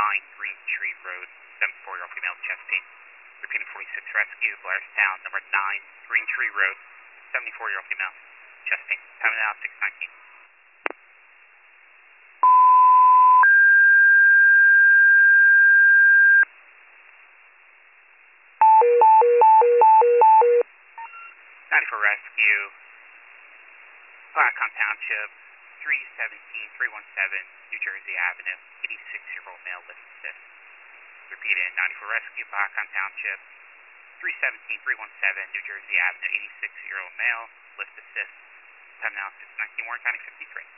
Green Tree Road, 74-year-old female, chest pain. Repeating 46 rescue, Blairstown, number 9 Green Tree Road, 74-year-old female, chest pain. Time now 6:19. For rescue, Blackcomb Township, 317-317 New Jersey Avenue, 86-year-old male, lift assist. Repeated, 94 rescue, Blackcomb Township, 317-317 New Jersey Avenue, 86-year-old male, lift assist. Time now 6:19, Warren County 53.